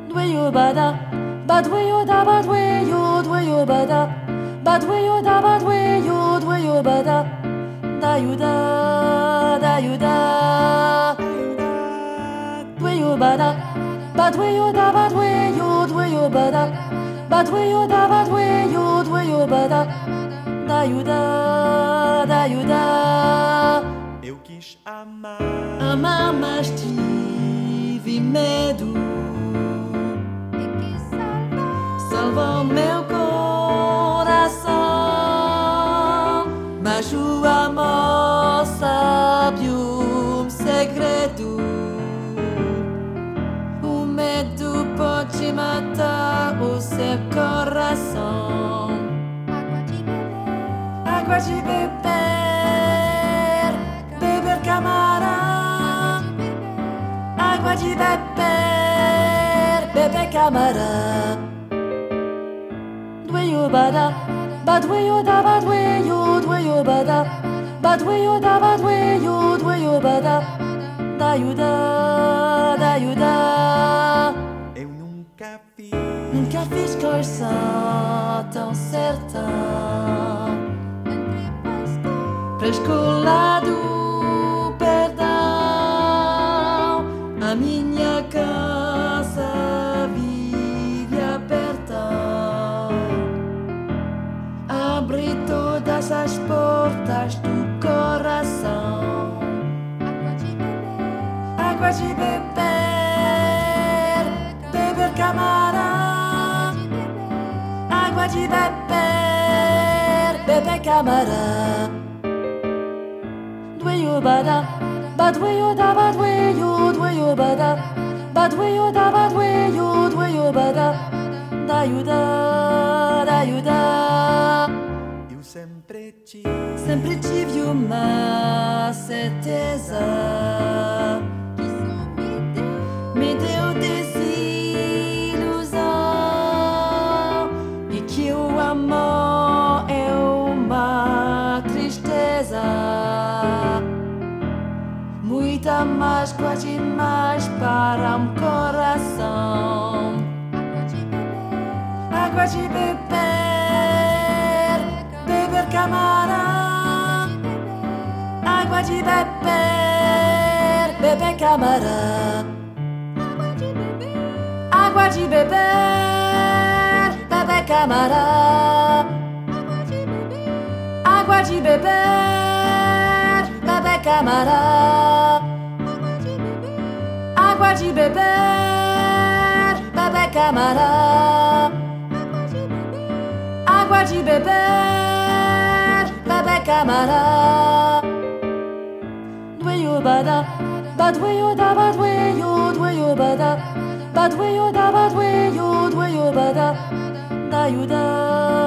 Dweyo bada, badweyo da badweyo, dweyo bada, badweyo da badweyo, dweyo bada, dayuda, dayuda. Dweyo bada, badweyo da badweyo, dweyo bada, badweyo da badweyo, dweyo bada, dayuda, dayuda. Eu quis amar, mas tive medo. Salva o meu coração, mas o amor sabe um segredo. O medo pode matar o seu coração. Água de beber, beber camarão. Água de beber, beber camarão. Dweyo bada, badweyo da badweyo, dweyo bada, badweyo da badweyo, dweyo bada, dayuda, dayuda. Eu nunca fiz coisa tão certa. Pra escola do perdão, a minha casa vive aberta. Abre todas as portas do coração. Água de beber, beber camarão. Água de beber, beber camarão. Dweyo bada, badweyo da badweyo, dweyo bada, badweyo da badweyo, dweyo bada, dayuda, dayuda. Sempre tive uma certeza. Me deu desilusão. E que o amor é uma tristeza. Muita mágoa demais para um coração. Água de beber, beber camarão. Água de beber, beber camarão. Água de beber, beber camarão. Água de beber, beber camarão. Água de beber, beber camarão. Água de beber, beber camarão. Dweyo bada, badweyo da badweyo, dweyo bada, badweyo da badweyo, dweyo bada, dayuda.